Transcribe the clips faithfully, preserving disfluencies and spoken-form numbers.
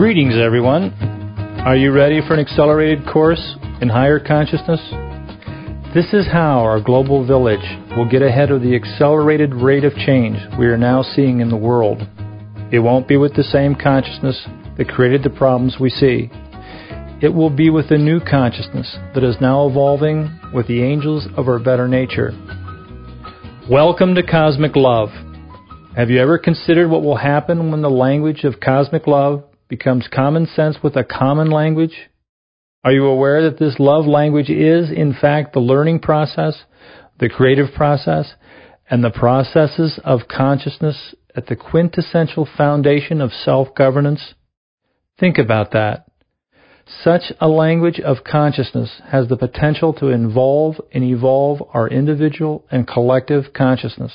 Greetings, everyone. Are you ready for an accelerated course in higher consciousness? This is how our global village will get ahead of the accelerated rate of change we are now seeing in the world. It won't be with the same consciousness that created the problems we see. It will be with a new consciousness that is now evolving with the angels of our better nature. Welcome to Cosmic Love. Have you ever considered what will happen when the language of cosmic love becomes common sense with a common language? Are you aware that this love language is, in fact, the learning process, the creative process, and the processes of consciousness at the quintessential foundation of self-governance? Think about that. Such a language of consciousness has the potential to involve and evolve our individual and collective consciousness.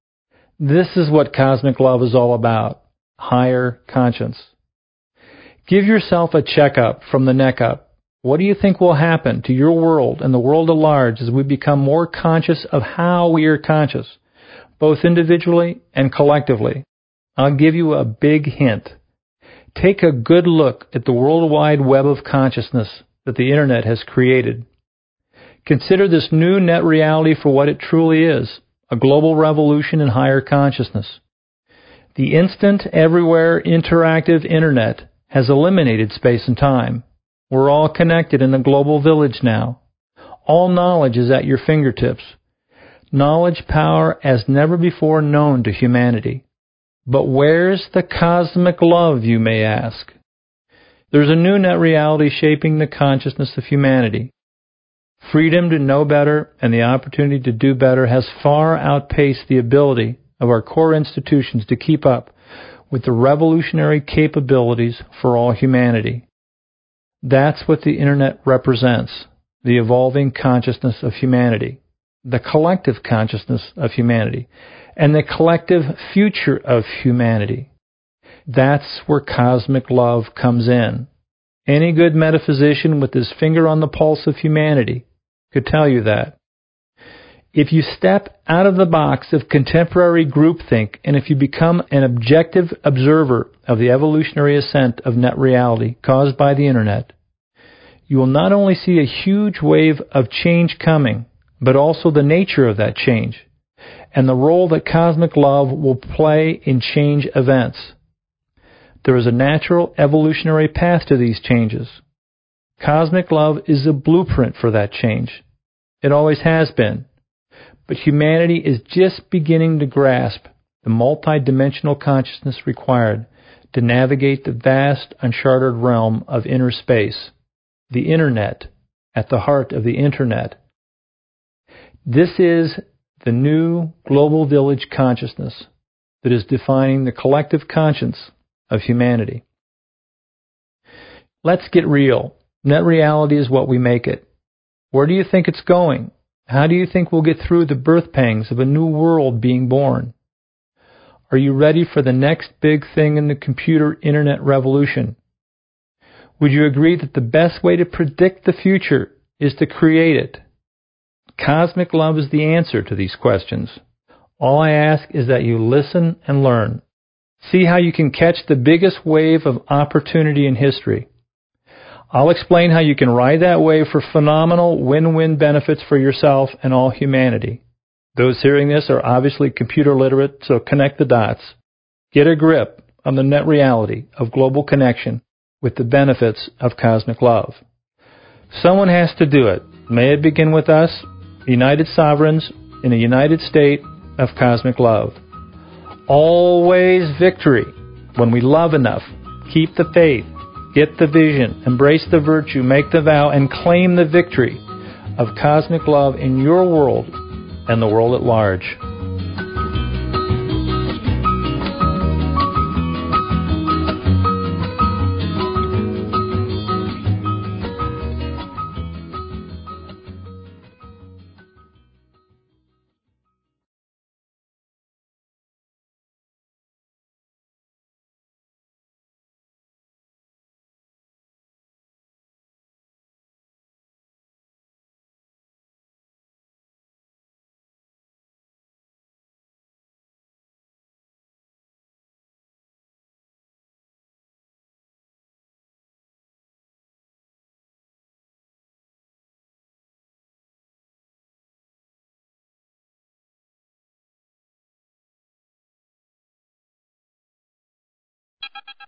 This is what cosmic love is all about, higher conscience. Give yourself a checkup from the neck up. What do you think will happen to your world and the world at large as we become more conscious of how we are conscious, both individually and collectively? I'll give you a big hint. Take a good look at the worldwide web of consciousness that the Internet has created. Consider this new net reality for what it truly is, a global revolution in higher consciousness. The instant, everywhere, interactive Internet has eliminated space and time. We're all connected in a global village now. All knowledge is at your fingertips. Knowledge power as never before known to humanity. But where's the cosmic love, you may ask? There's a new net reality shaping the consciousness of humanity. Freedom to know better and the opportunity to do better has far outpaced the ability of our core institutions to keep up with the revolutionary capabilities for all humanity. That's what the Internet represents, the evolving consciousness of humanity, the collective consciousness of humanity, and the collective future of humanity. That's where cosmic love comes in. Any good metaphysician with his finger on the pulse of humanity could tell you that. If you step out of the box of contemporary groupthink and if you become an objective observer of the evolutionary ascent of net reality caused by the Internet, you will not only see a huge wave of change coming, but also the nature of that change and the role that cosmic love will play in change events. There is a natural evolutionary path to these changes. Cosmic love is a blueprint for that change. It always has been. But humanity is just beginning to grasp the multidimensional consciousness required to navigate the vast, uncharted realm of inner space, the Internet, at the heart of the Internet. This is the new global village consciousness that is defining the collective conscience of humanity. Let's get real. Net reality is what we make it. Where do you think it's going? How do you think we'll get through the birth pangs of a new world being born? Are you ready for the next big thing in the computer Internet revolution? Would you agree that the best way to predict the future is to create it? Cosmic love is the answer to these questions. All I ask is that you listen and learn. See how you can catch the biggest wave of opportunity in history. I'll explain how you can ride that wave for phenomenal win-win benefits for yourself and all humanity. Those hearing this are obviously computer literate, so connect the dots. Get a grip on the net reality of global connection with the benefits of cosmic love. Someone has to do it. May it begin with us, united sovereigns in a united state of cosmic love. Always victory. When we love enough, keep the faith, get the vision, embrace the virtue, make the vow, and claim the victory of cosmic love in your world and the world at large.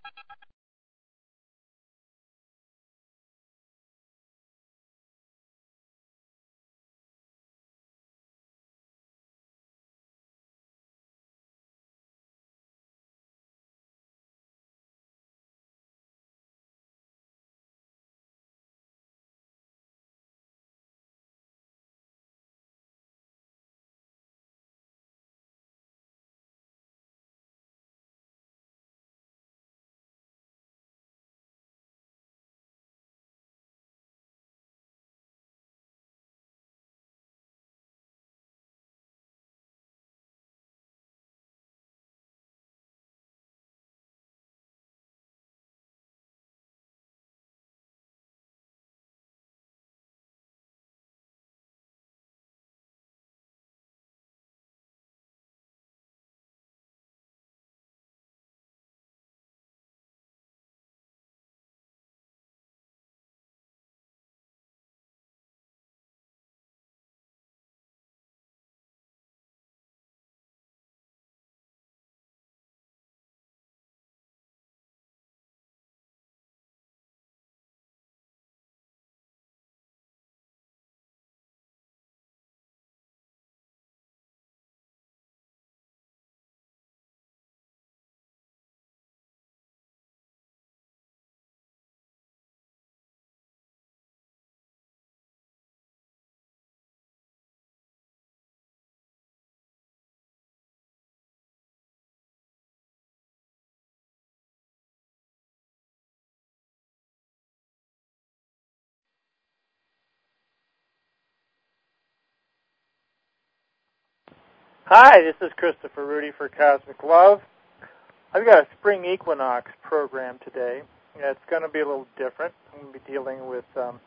Hi, this is Christopher Rudy for Cosmic Love. I've got a spring equinox program today. It's going to be a little different. I'm going to be dealing with um,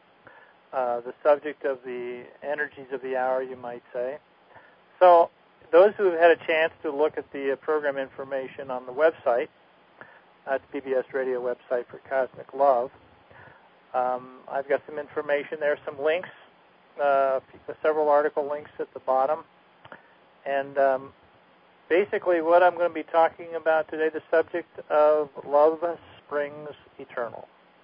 uh, the subject of the energies of the hour, you might say. So those who have had a chance to look at the uh, program information on the website, that's P B S Radio website for Cosmic Love, um, I've got some information there, some links, uh, several article links at the bottom. And um, basically what I'm going to be talking about today, the subject of Love Springs Eternal.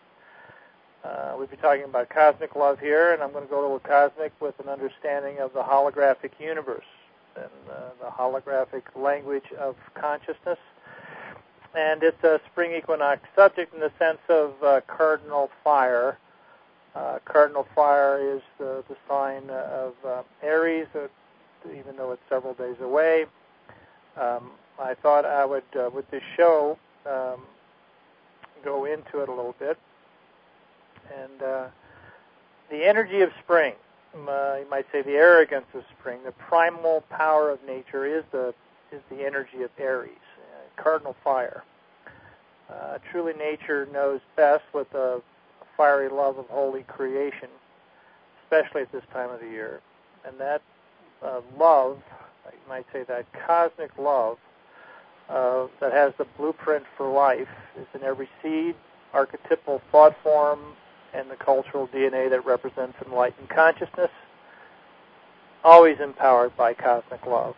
Uh, we'll be talking about cosmic love here, and I'm going to go to a cosmic with an understanding of the holographic universe and uh, the holographic language of consciousness. And it's a spring equinox subject in the sense of uh, cardinal fire. Uh, cardinal fire is the, the sign of uh, Aries, uh, even though it's several days away. Um, I thought I would, uh, with this show, um, go into it a little bit. And uh, the energy of spring, uh, you might say the arrogance of spring, the primal power of nature is the is the energy of Aries, uh, cardinal fire. Uh, truly nature knows best with a fiery love of holy creation, especially at this time of the year. And that Uh, love, you might say that cosmic love uh, that has the blueprint for life is in every seed, archetypal thought form, and the cultural D N A that represents enlightened consciousness, always empowered by cosmic love.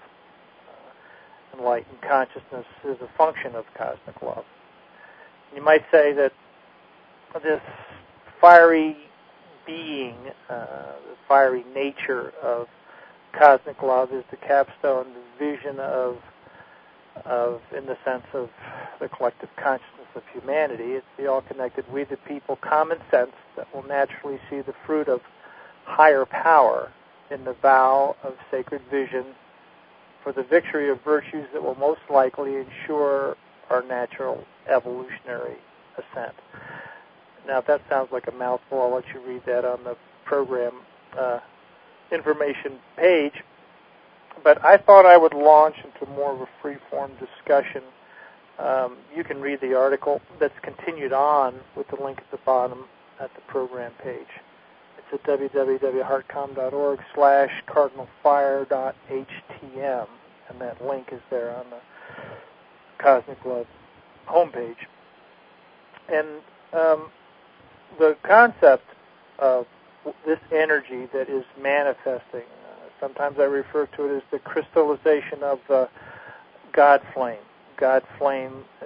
Uh, enlightened consciousness is a function of cosmic love. You might say that this fiery being, uh, the fiery nature of cosmic love is the capstone, the vision of, of, in the sense of the collective consciousness of humanity. It's the all-connected we the people common sense that will naturally see the fruit of higher power in the vow of sacred vision for the victory of virtues that will most likely ensure our natural evolutionary ascent. Now, if that sounds like a mouthful, I'll let you read that on the program uh, information page, but I thought I would launch into more of a free-form discussion. Um, you can read the article that's continued on with the link at the bottom at the program page. It's at w w w dot heartcom dot org slash cardinal fire dot h t m, and that link is there on the Cosmic Love homepage. And um, the concept of this energy that is manifesting. Uh, sometimes I refer to it as the crystallization of the God flame. God flame is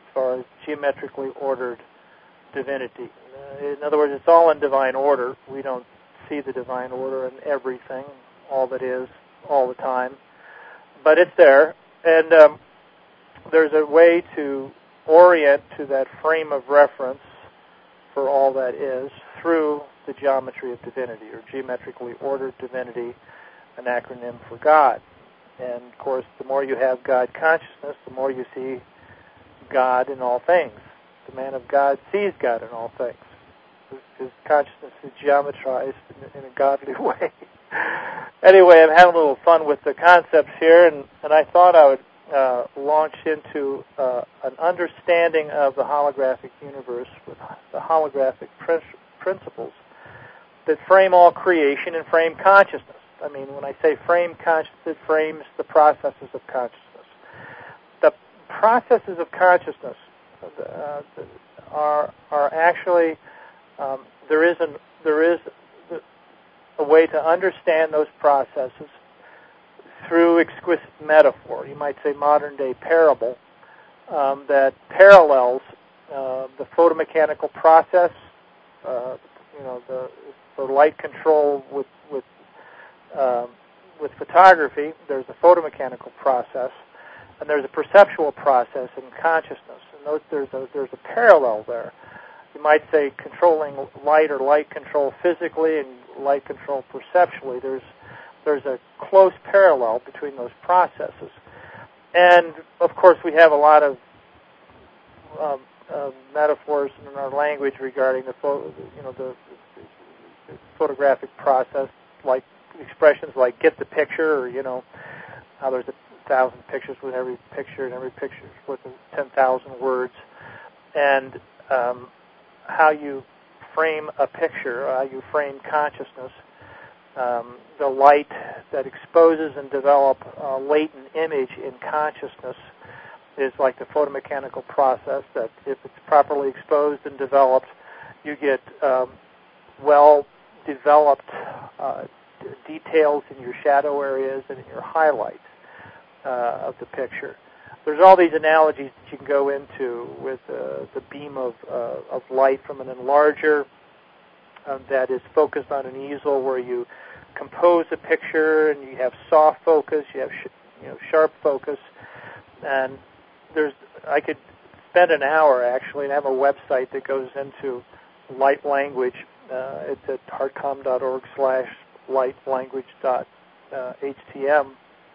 far as geometrically ordered divinity. Uh, in other words, it's all in divine order. We don't see the divine order in everything, all that is, all the time. But it's there. And um, there's a way to orient to that frame of reference for all that is through the geometry of divinity, or geometrically ordered divinity, an acronym for God. And, of course, the more you have God consciousness, the more you see God in all things. The man of God sees God in all things. His consciousness is geometrized in, in a godly way. Anyway, I'm having a little fun with the concepts here, and, and I thought I would uh, launch into uh, an understanding of the holographic universe with the holographic prin- principles that frame all creation and frame consciousness. I mean, when I say frame consciousness, it frames the processes of consciousness. The processes of consciousness uh, are are actually um, there is an there is a way to understand those processes through exquisite metaphor. You might say modern-day parable um, that parallels uh, the photomechanical process. Uh, you know, the, the light control with with uh, with photography. There's a photomechanical process, and there's a perceptual process in consciousness. And those, there's a there's a parallel there. You might say controlling light or light control physically and light control perceptually. There's there's a close parallel between those processes. And, of course, we have a lot of um, uh, metaphors in our language regarding the, pho- you know, the, the photographic process, like expressions like get the picture, or, you know, how there's a thousand pictures with every picture, and every picture is worth ten thousand words. And um, how you frame a picture, how you frame consciousness, um, the light that exposes and develops a latent image in consciousness is like the photomechanical process that if it's properly exposed and developed, you get um, well-developed uh, d- details in your shadow areas and in your highlights uh, of the picture. There's all these analogies that you can go into with uh, the beam of uh, of light from an enlarger um, that is focused on an easel, where you compose a picture and you have soft focus, you have sh- you know sharp focus, and there's I could spend an hour actually and have a website that goes into light language. Uh, it's at hardcom.org slash light language dot htm,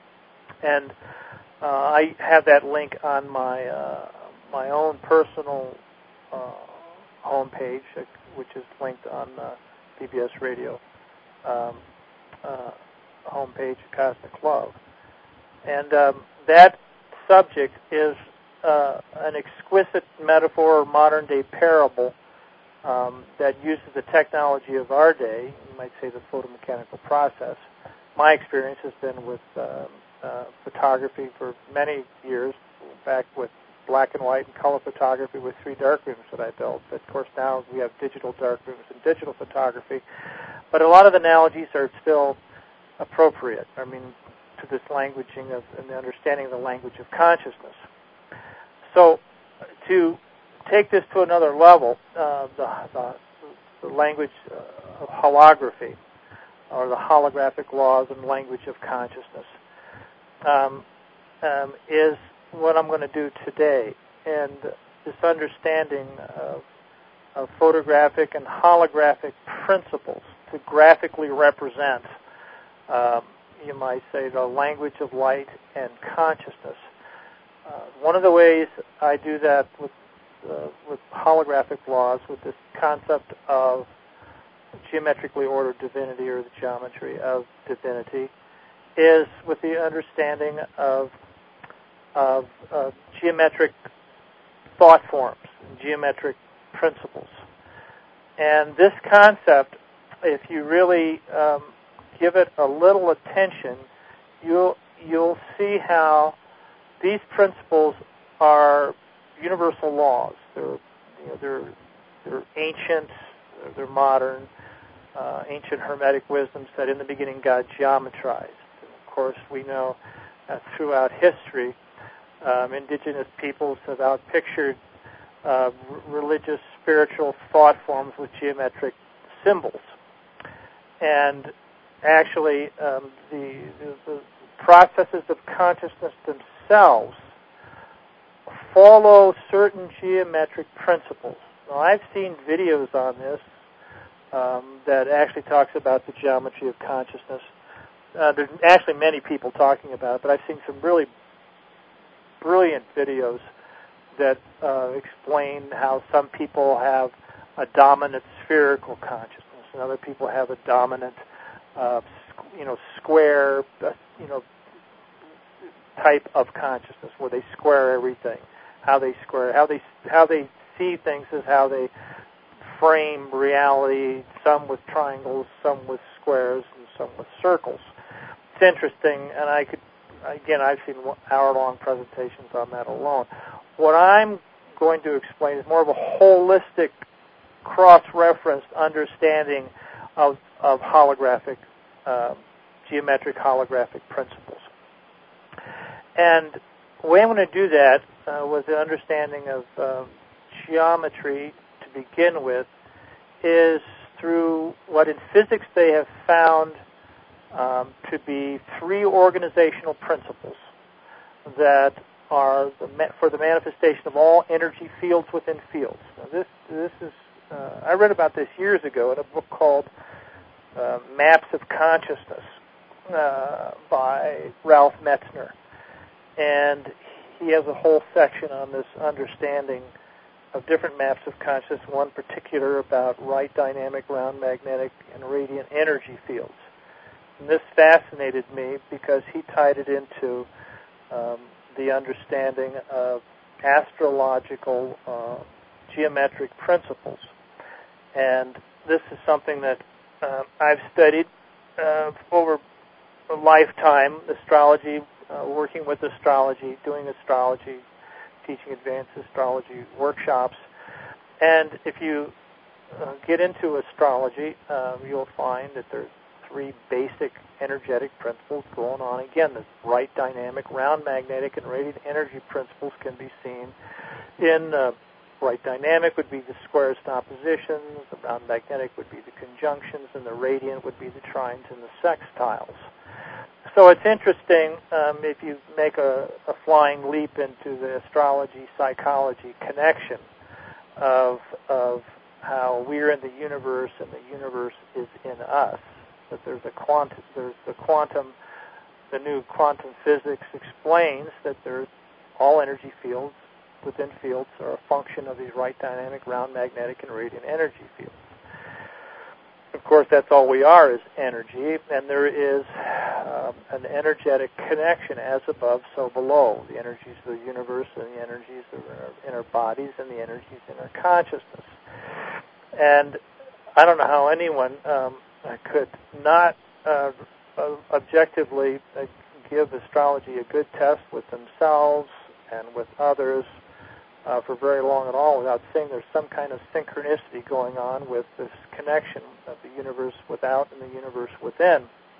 and Uh, I have that link on my uh, my own personal uh, homepage, which is linked on uh, P B S Radio um, uh, homepage, Cosmic Love. And um, that subject is uh, an exquisite metaphor or modern-day parable um, that uses the technology of our day, you might say the photomechanical process. My experience has been with um, Uh, photography for many years, back with black and white and color photography with three darkrooms that I built. But of course now we have digital darkrooms and digital photography. But a lot of the analogies are still appropriate, I mean, to this languaging of and the understanding of the language of consciousness. So to take this to another level, uh, the, the, the language uh, of holography, or the holographic laws and language of consciousness, Um, um, is what I'm going to do today. And this understanding of, of photographic and holographic principles to graphically represent, um, you might say, the language of light and consciousness. Uh, one of the ways I do that with, uh, with holographic laws, with this concept of geometrically ordered divinity, or the geometry of divinity, is with the understanding of of uh, geometric thought forms, geometric principles. And this concept, if you really um, give it a little attention, you'll you'll see how these principles are universal laws. They're you know, they're they're ancient, they're modern, uh, ancient Hermetic wisdoms that in the beginning God geometrized. Of course, we know uh, throughout history um, indigenous peoples have outpictured uh, r- religious, spiritual thought forms with geometric symbols. And actually, um, the, the, the processes of consciousness themselves follow certain geometric principles. Now, I've seen videos on this um, that actually talks about the geometry of consciousness. Uh, there's actually many people talking about it, but I've seen some really brilliant videos that uh, explain how some people have a dominant spherical consciousness and other people have a dominant, uh, you know, square, uh, you know, type of consciousness where they square everything. How they square, how they how they see things is how they frame reality. Some with triangles, some with squares, and some with circles. It's interesting, and I could, again, I've seen hour-long presentations on that alone. What I'm going to explain is more of a holistic, cross-referenced understanding of, of holographic, uh, geometric holographic principles. And the way I'm going to do that uh, with the understanding of uh, geometry to begin with is through what in physics they have found um, to be three organizational principles that are the ma- for the manifestation of all energy fields within fields. Now this this is uh, I read about this years ago in a book called uh, Maps of Consciousness uh, by Ralph Metzner, and he has a whole section on this understanding of different maps of consciousness, one particular about right dynamic, round magnetic, and radiant energy fields. And this fascinated me because he tied it into um, the understanding of astrological uh, geometric principles. And this is something that uh, I've studied uh, over a lifetime, astrology, uh, working with astrology, doing astrology, teaching advanced astrology workshops. And if you uh, get into astrology, uh, you'll find that there's three basic energetic principles going on. Again, the right dynamic, round magnetic, and radiant energy principles can be seen in uh, right dynamic would be the squares and oppositions, the round magnetic would be the conjunctions, and the radiant would be the trines and the sextiles. So it's interesting um, if you make a, a flying leap into the astrology-psychology connection of, of how we're in the universe and the universe is in us. That there's a quantum, there's the quantum, the new quantum physics explains that there's all energy fields within fields are a function of these right dynamic, round magnetic, and radiant energy fields. Of course, that's all we are is energy, and there is um, an energetic connection as above, so below. The energies of the universe and the energies of our, in our bodies and the energies in our consciousness. And I don't know how anyone um, could not uh, objectively uh, give astrology a good test with themselves and with others uh, for very long at all without seeing there's some kind of synchronicity going on with this connection of the universe without and the universe within.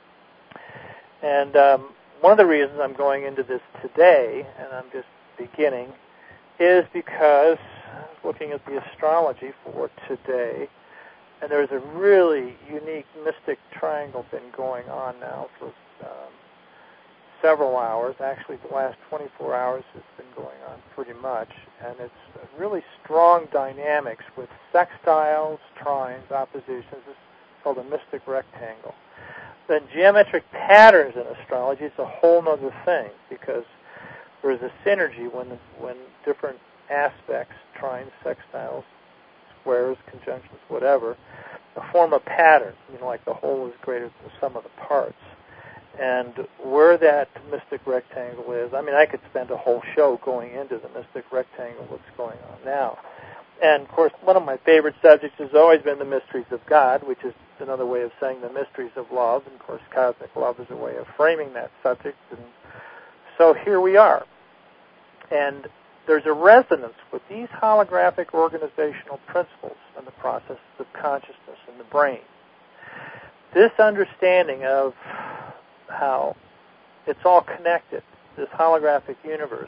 And um, one of the reasons I'm going into this today, and I'm just beginning, is because I was looking at the astrology for today, and there's a really unique mystic triangle been going on now for um, several hours. Actually, the last twenty-four hours has been going on pretty much, and it's really strong dynamics with sextiles, trines, oppositions. It's called a mystic rectangle. Then geometric patterns in astrology is a whole other thing because there's a synergy when when different aspects, trines, sextiles, squares, conjunctions, whatever, form a pattern. You know, like the whole is greater than the sum of the parts. And where that mystic rectangle is, I mean, I could spend a whole show going into the mystic rectangle, what's going on now. And, of course, one of my favorite subjects has always been the mysteries of God, which is another way of saying the mysteries of love. And, of course, cosmic love is a way of framing that subject. And so here we are. And there's a resonance with these holographic organizational principles and the processes of consciousness in the brain. This understanding of how it's all connected, this holographic universe,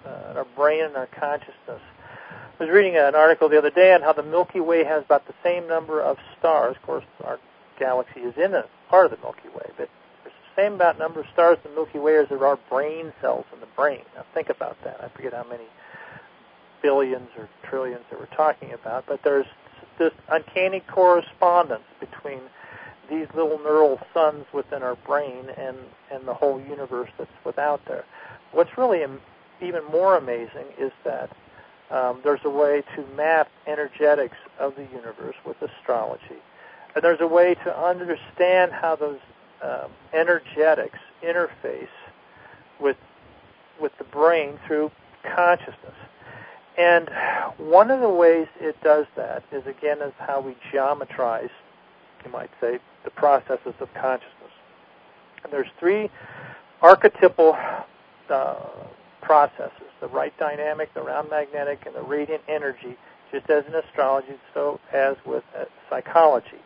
uh, our brain and our consciousness. I was reading an article the other day on how the Milky Way has about the same number of stars. Of course, our galaxy is in a part of the Milky Way, but there's the same about number of stars in the Milky Way as there are brain cells in the brain. Now, think about that. I forget how many billions or trillions that we're talking about, but there's this uncanny correspondence between these little neural suns within our brain and, and the whole universe that's without there. What's really am- even more amazing is that um, there's a way to map energetics of the universe with astrology. And there's a way to understand how those um, energetics interface with with the brain through consciousness. And one of the ways it does that is, again, is how we geometrize, you might say, the processes of consciousness. And there's three archetypal uh, processes, the right dynamic, the round magnetic, and the radiant energy, just as in astrology, so as with uh, psychology.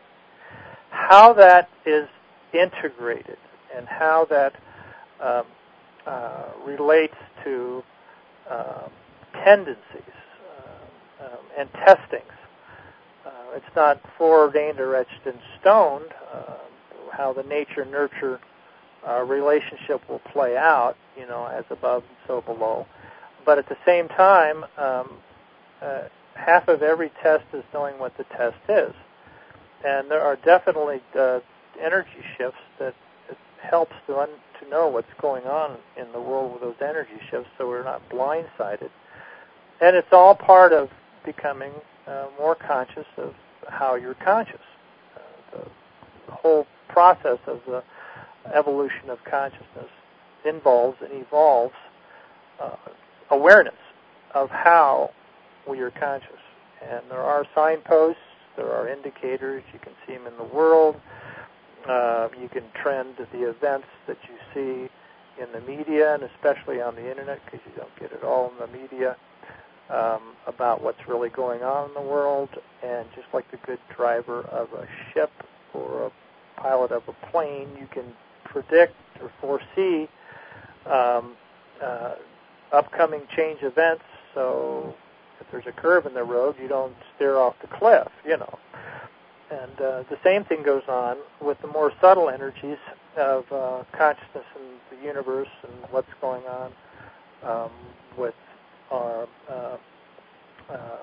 How that is integrated and how that um, uh, relates to um, tendencies uh, um, and testings. Uh, it's not foreordained or etched in stone uh, how the nature-nurture uh, relationship will play out, you know, as above and so below. But at the same time, um, uh, half of every test is knowing what the test is. And there are definitely uh, energy shifts that it helps to un- to know what's going on in the world with those energy shifts so we're not blindsided. And it's all part of becoming uh, more conscious of how you're conscious. Uh, the, the whole process of the evolution of consciousness involves and evolves uh, awareness of how we are conscious. And there are signposts, there are indicators, you can see them in the world. Uh, you can trend the events that you see in the media, and especially on the internet, because you don't get it all in the media, um, about what's really going on in the world. And just like the good driver of a ship or a pilot of a plane, you can predict or foresee um, uh, upcoming change events. So if there's a curve in the road, you don't steer off the cliff, you know. And uh, the same thing goes on with the more subtle energies of uh, consciousness in the universe and what's going on um, with our uh, uh,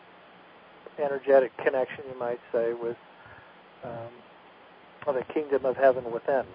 energetic connection, you might say, with um, the kingdom of heaven within.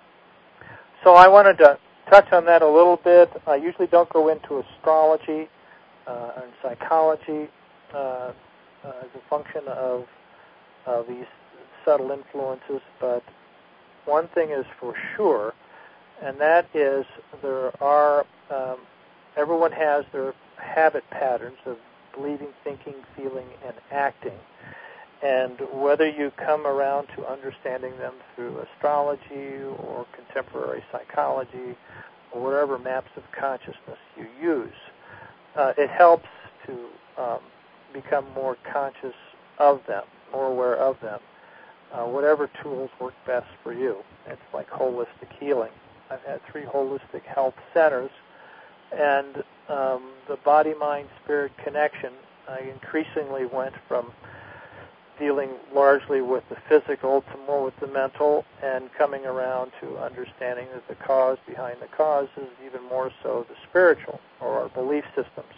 So I wanted to touch on that a little bit. I usually don't go into astrology uh, and psychology uh, uh, as a function of Uh, these subtle influences, but one thing is for sure, and that is there are, um, everyone has their habit patterns of believing, thinking, feeling, and acting. And whether you come around to understanding them through astrology or contemporary psychology or whatever maps of consciousness you use, uh, it helps to um, become more conscious of them, more aware of them, uh, whatever tools work best for you. It's like holistic healing. I've had three holistic health centers, and um, the body-mind-spirit connection, I increasingly went from dealing largely with the physical to more with the mental, and coming around to understanding that the cause behind the cause is even more so the spiritual, or our belief systems.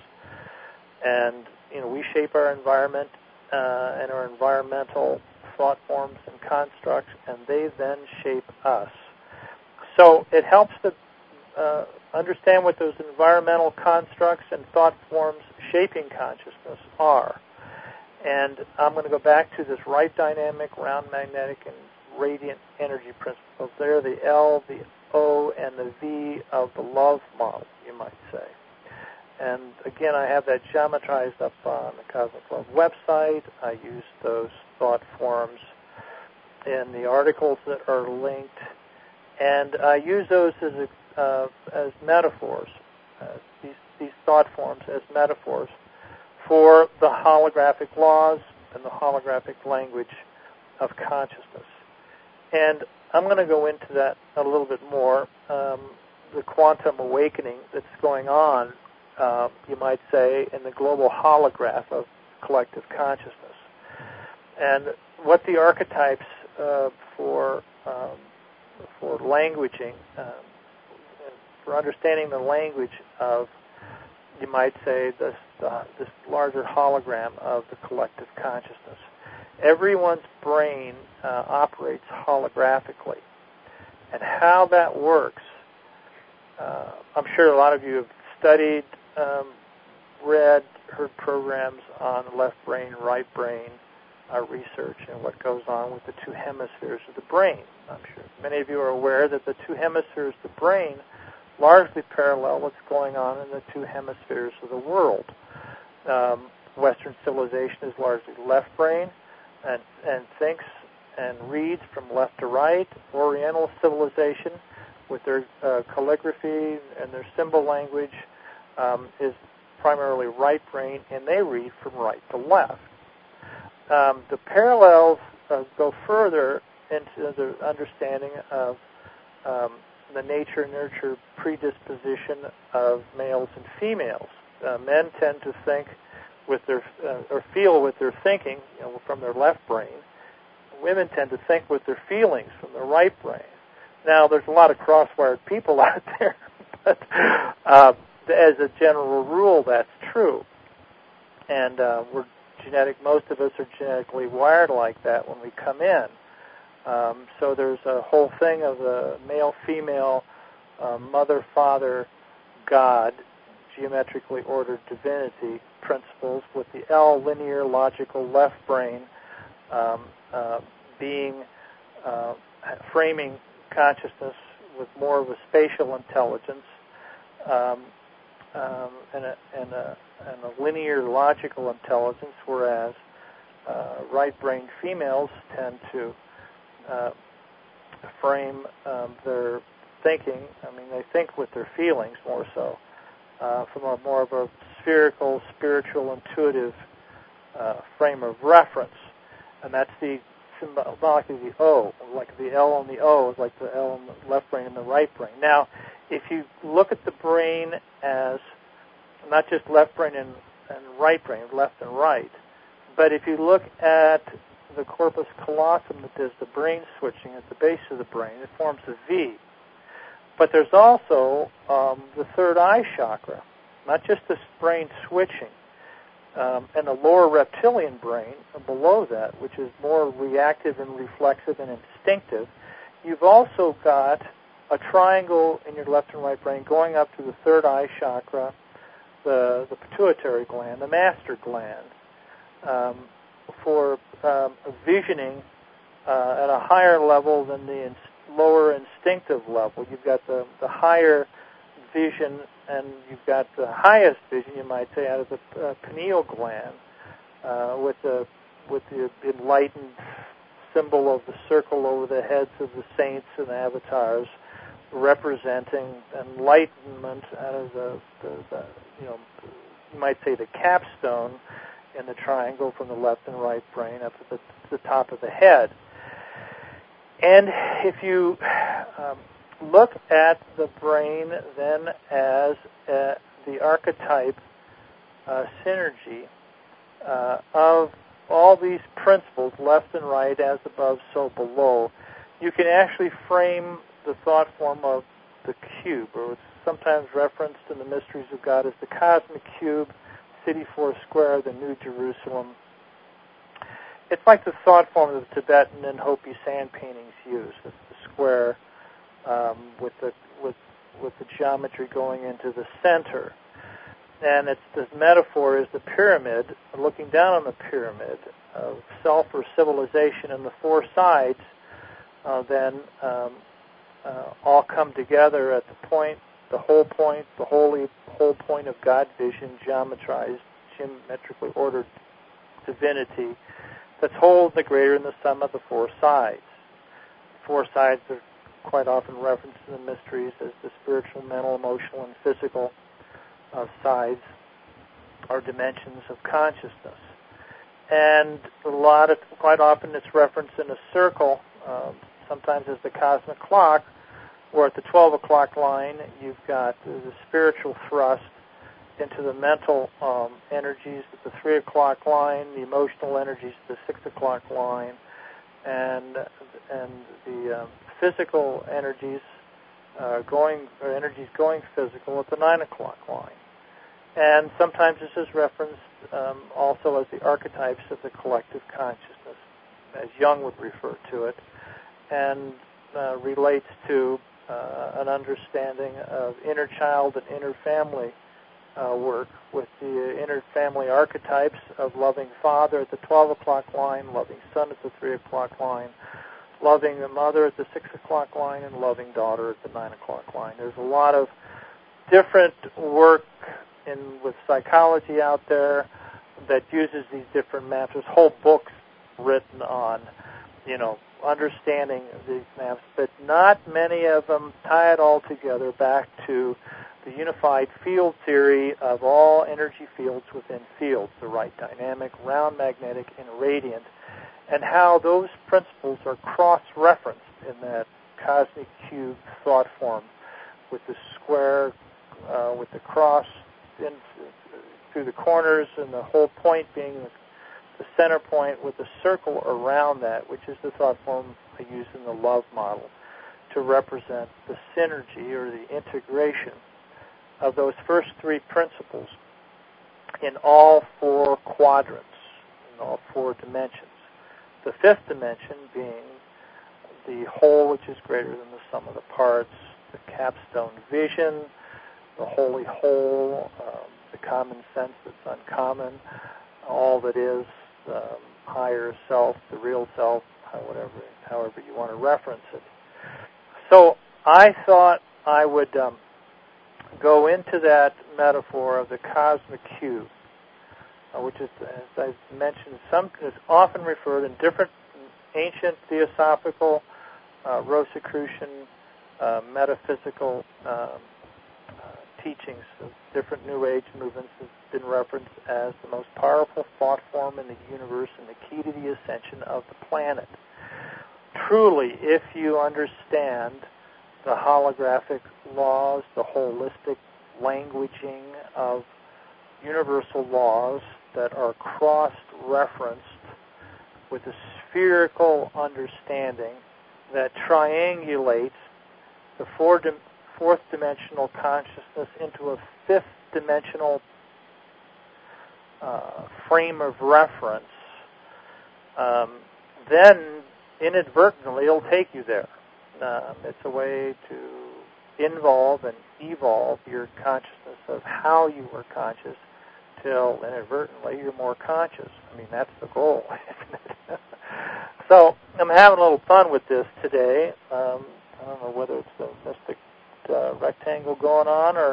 And, you know, we shape our environment Uh, and our environmental thought forms and constructs, and they then shape us. So it helps to uh, understand what those environmental constructs and thought forms shaping consciousness are. And I'm going to go back to this right dynamic, round magnetic, and radiant energy principles. They're the L, the O, and the V of the love model, you might say. And again, I have that geometrized up on the Cosmic Love website. I use those thought forms in the articles that are linked, and I use those as a, uh, as metaphors. Uh, these these thought forms as metaphors for the holographic laws and the holographic language of consciousness. And I'm going to go into that a little bit more. Um, the quantum awakening that's going on uh, you might say, in the global holograph of collective consciousness. And what the archetypes uh, for um, for languaging, um, for understanding the language of, you might say, this uh, this larger hologram of the collective consciousness. Everyone's brain uh, operates holographically, and how that works. Uh, I'm sure a lot of you have studied, um, read, heard programs on left brain, right brain uh, research and what goes on with the two hemispheres of the brain. I'm sure many of you are aware that the two hemispheres of the brain largely parallel what's going on in the two hemispheres of the world. Um, Western civilization is largely left brain and, and thinks and reads from left to right. Oriental civilization, with their uh, calligraphy and their symbol language, um, is primarily right brain, and they read from right to left. Um, the parallels uh, go further into the understanding of um, the nature-nurture predisposition of males and females. Uh, men tend to think with their, uh, or feel with their thinking, you know, from their left brain. Women tend to think with their feelings from their right brain. Now, there's a lot of cross-wired people out there, but uh, as a general rule, that's true. And uh, we're genetic. Most of us are genetically wired like that when we come in. Um, so there's a whole thing of the male-female, uh, mother-father, God, geometrically ordered divinity principles, with the L, linear, logical, left brain, um, uh, being uh, framing consciousness with more of a spatial intelligence, um, um, and, a, and, a, and a linear, logical intelligence, whereas uh, right-brained females tend to uh, frame um, their thinking. I mean, they think with their feelings more so, uh, from a more of a spherical, spiritual, intuitive uh, frame of reference. And that's the symbolically the O, like the L on the O is like the L on the left brain and the right brain. Now, if you look at the brain as not just left brain and, and right brain, left and right, but if you look at the corpus callosum that does the brain switching at the base of the brain, it forms a V. But there's also um, the third eye chakra, not just this brain switching, um, and the lower reptilian brain below that, which is more reactive and reflexive and instinctive. You've also got a triangle in your left and right brain going up to the third eye chakra, the, the pituitary gland, the master gland, um, for um, visioning uh, at a higher level than the in- lower instinctive level. You've got the, the higher vision, and you've got the highest vision, you might say, out of the uh, pineal gland, uh, with the with the enlightened symbol of the circle over the heads of the saints and the avatars, representing enlightenment out of the, the, the you know, you might say the capstone in the triangle from the left and right brain up to the, to the top of the head. And if you um, look at the brain then as uh, the archetype uh, synergy uh, of all these principles, left and right, as above, so below, you can actually frame the thought form of the cube, or it's sometimes referenced in the Mysteries of God as the cosmic cube, city four square, the New Jerusalem. It's like the thought form of the Tibetan and Hopi sand paintings use. It's the square um, with the with with the geometry going into the center, and it's this metaphor is the pyramid, looking down on the pyramid of self or civilization, and the four sides uh, then um, uh, all come together at the point, the whole point, the holy whole point of God vision, geometrized, geometrically ordered divinity that's whole, the greater, and the sum of the four sides. The four sides are quite often referenced in the mysteries as the spiritual, mental, emotional, and physical uh, sides or dimensions of consciousness. And a lot of, quite often it's referenced in a circle, um, sometimes as the cosmic clock, where at the twelve o'clock line you've got the spiritual thrust into the mental um, energies at the three o'clock line, the emotional energies at the six o'clock line, and and the uh, physical energies uh, going or energies going physical at the nine o'clock line. And sometimes this is referenced um, also as the archetypes of the collective consciousness, as Jung would refer to it, and uh, relates to uh, an understanding of inner child and inner family uh, work, with the inner family archetypes of loving father at the twelve o'clock line, loving son at the three o'clock line, loving the mother at the six o'clock line, and loving daughter at the nine o'clock line. There's a lot of different work in with psychology out there that uses these different maps. There's whole books written on, you know, understanding these maps, but not many of them tie it all together back to the unified field theory of all energy fields within fields, the right dynamic, round magnetic, and radiant, and how those principles are cross-referenced in that cosmic cube thought form, with the square, uh, with the cross in, through the corners, and the whole point being the, the center point with the circle around that, which is the thought form I use in the love model to represent the synergy or the integration of those first three principles in all four quadrants, in all four dimensions. The fifth dimension being the whole, which is greater than the sum of the parts, the capstone vision, the holy whole, um, the common sense that's uncommon, all that is, um, higher self, the real self, whatever, however you want to reference it. So I thought I would um, go into that metaphor of the cosmic cube, uh, which is, as I mentioned, some is often referred in different ancient theosophical, uh, Rosicrucian, uh, metaphysical um, uh, teachings of different New Age movements has been referenced as the most powerful thought form in the universe and the key to the ascension of the planet. Truly, if you understand the holographic laws, the holistic languaging of universal laws that are cross-referenced with a spherical understanding that triangulates the four di- fourth dimensional consciousness into a fifth dimensional uh, frame of reference, um, then inadvertently it'll take you there. Um, it's a way to involve and evolve your consciousness of how you were conscious till inadvertently you're more conscious. I mean, that's the goal, isn't it? So I'm having a little fun with this today. Um, I don't know whether it's the mystic uh, rectangle going on or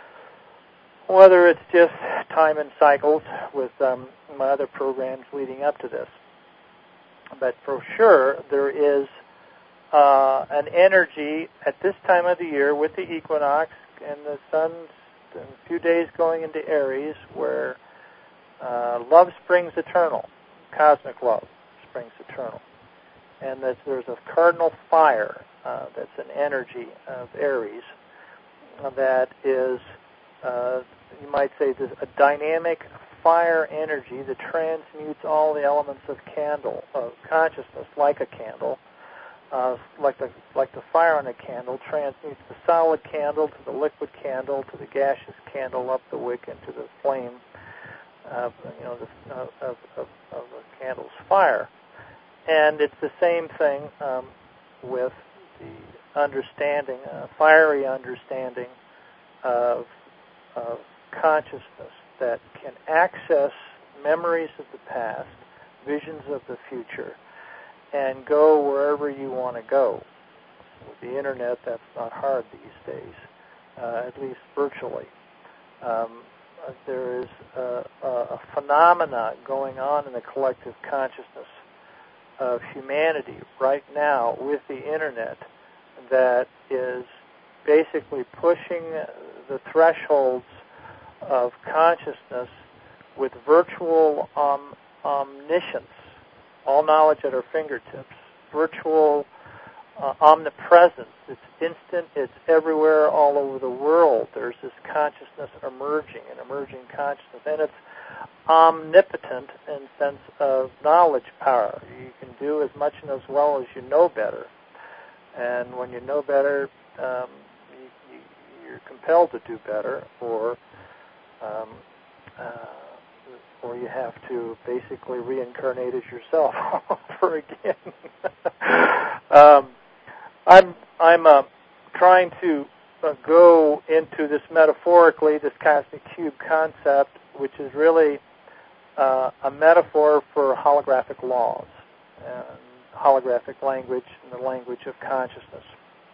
whether it's just time and cycles with um, my other programs leading up to this. But for sure, there is uh, an energy at this time of the year with the equinox and the sun's a few days going into Aries where uh, love springs eternal, cosmic love springs eternal. And that there's a cardinal fire uh, that's an energy of Aries uh, that is, uh, you might say, this, a dynamic fire energy that transmutes all the elements of candle, of consciousness, like a candle, uh, like the like the fire on a candle transmutes the solid candle to the liquid candle to the gaseous candle up the wick into the flame, of, you know, the, of, of, of the candle's fire. And it's the same thing um, with the understanding, uh, fiery understanding of, of consciousness that can access memories of the past, visions of the future, and go wherever you want to go. With the internet, that's not hard these days, uh, at least virtually. Um, there is a, a phenomena going on in the collective consciousness of humanity right now with the internet that is basically pushing the thresholds of consciousness with virtual um, omniscience, all knowledge at our fingertips, virtual uh, omnipresence. It's instant. It's everywhere, all over the world. There's this consciousness emerging, an emerging consciousness, and it's omnipotent in sense of knowledge power. You can do as much and as well as you know better. And when you know better, um, you, you, you're compelled to do better, or um, uh, or you have to basically reincarnate as yourself over again. um, I'm I'm uh, trying to uh, go into this metaphorically, this cosmic cube concept, which is really uh, a metaphor for holographic laws, and holographic language, and the language of consciousness.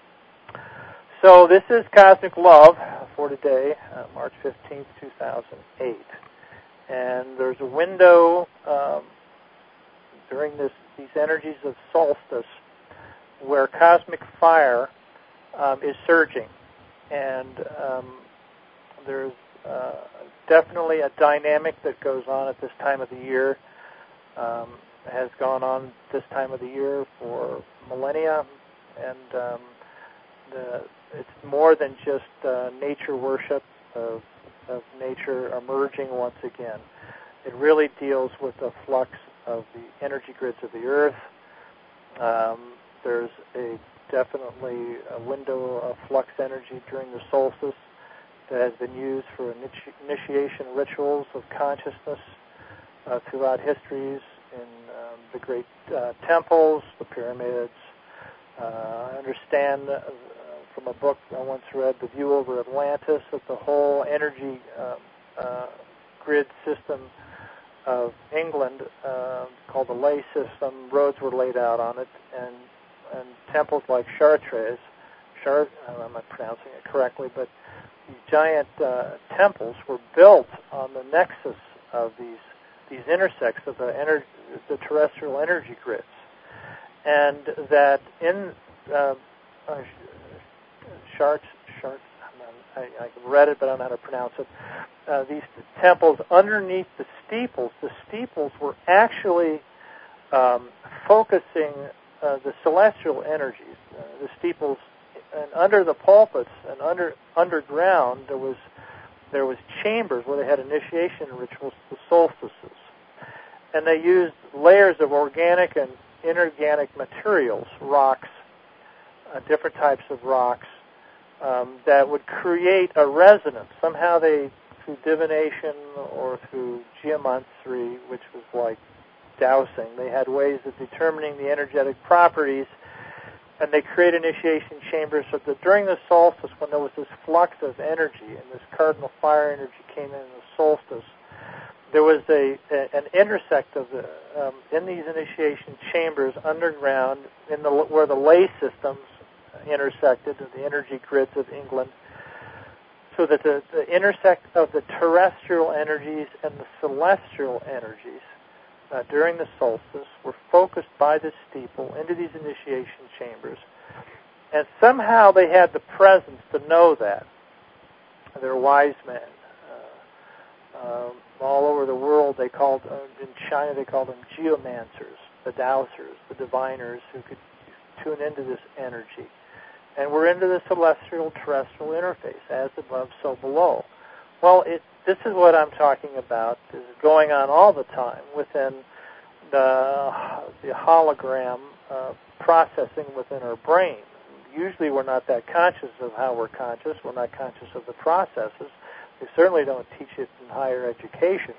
So this is Cosmic Love for today, uh, March fifteenth, two thousand eight. And there's a window um, during this these energies of solstice where cosmic fire um, is surging. And um, there's uh, definitely a dynamic that goes on at this time of the year. Um, has gone on this time of the year for millennia, and um, the, it's more than just uh, nature worship of, of nature emerging once again. It really deals with the flux of the energy grids of the Earth. Um, there's a definitely a window of flux energy during the solstice that has been used for initi- initiation rituals of consciousness uh, throughout histories, in um, the great uh, temples, the pyramids. Uh, I understand uh, from a book I once read, The View Over Atlantis, that the whole energy uh, uh, grid system of England, uh, called the ley system, roads were laid out on it, and, and temples like Chartres, Chart, I'm not pronouncing it correctly, but these giant uh, temples were built on the nexus of these these intersects of the, ener- the terrestrial energy grids, and that in uh, uh, Chartres, Chartres, I, I read it, but I don't know how to pronounce it. Uh, these temples underneath the steeples, the steeples were actually um, focusing uh, the celestial energies. Uh, the steeples, and under the pulpits and under underground, there was there was chambers where they had initiation rituals, the solstices, and they used layers of organic and inorganic materials, rocks, uh, different types of rocks, um, that would create a resonance. Somehow they, through divination or through geomancy, which was like dowsing, they had ways of determining the energetic properties, and they created initiation chambers so that during the solstice, when there was this flux of energy and this cardinal fire energy came in in the solstice, there was a, a an intersect of the um, in these initiation chambers underground, in the where the ley systems intersected, the energy grids of England, so that the, the intersect of the terrestrial energies and the celestial energies uh, during the solstice were focused by the steeple into these initiation chambers, and somehow they had the presence to know that. They're wise men. Uh, um, all over the world, they called, uh, in China, they called them geomancers, the dowsers, the diviners who could tune into this energy. And we're into the celestial terrestrial interface, as above, so below. Well, it, this is what I'm talking about. This is going on all the time within the, the hologram uh, processing within our brain. Usually we're not that conscious of how we're conscious. We're not conscious of the processes. They certainly don't teach it in higher education.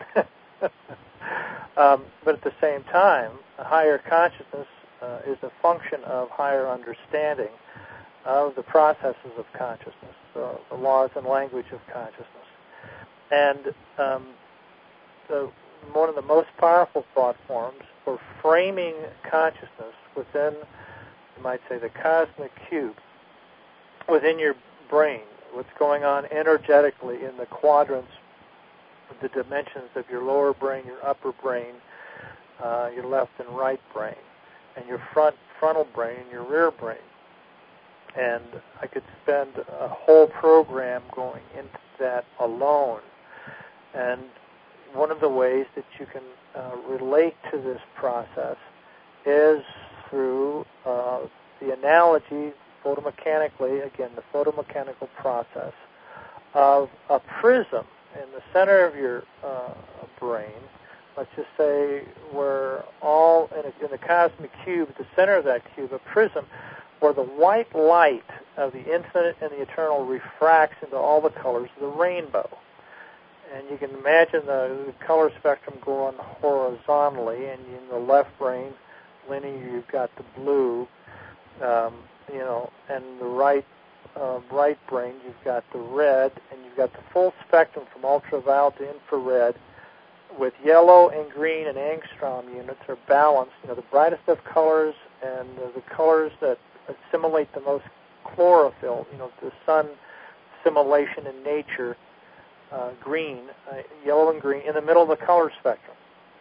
um, but at the same time, a higher consciousness uh, is a function of higher understanding of the processes of consciousness, the, the laws and language of consciousness. And um, the, one of the most powerful thought forms for framing consciousness within, you might say, the cosmic cube, within your brain, what's going on energetically in the quadrants, the dimensions of your lower brain, your upper brain, uh, your left and right brain, and your front frontal brain and your rear brain. And I could spend a whole program going into that alone. And one of the ways that you can uh, relate to this process is through uh, the analogy, photomechanically, again, the photomechanical process of a prism in the center of your uh, brain. Let's just say we're all in, a, in the cosmic cube, at the center of that cube, a prism where the white light of the infinite and the eternal refracts into all the colors of the rainbow. And you can imagine the, the color spectrum going horizontally, and in the left brain, linear, you've got the blue, um, you know, and the right uh, right brain, you've got the red, and you've got the full spectrum from ultraviolet to infrared, with yellow and green and angstrom units are balanced. You know, the brightest of colors and the, the colors that assimilate the most chlorophyll. You know, the sun simulation in nature. Uh, green, uh, yellow and green, in the middle of the color spectrum.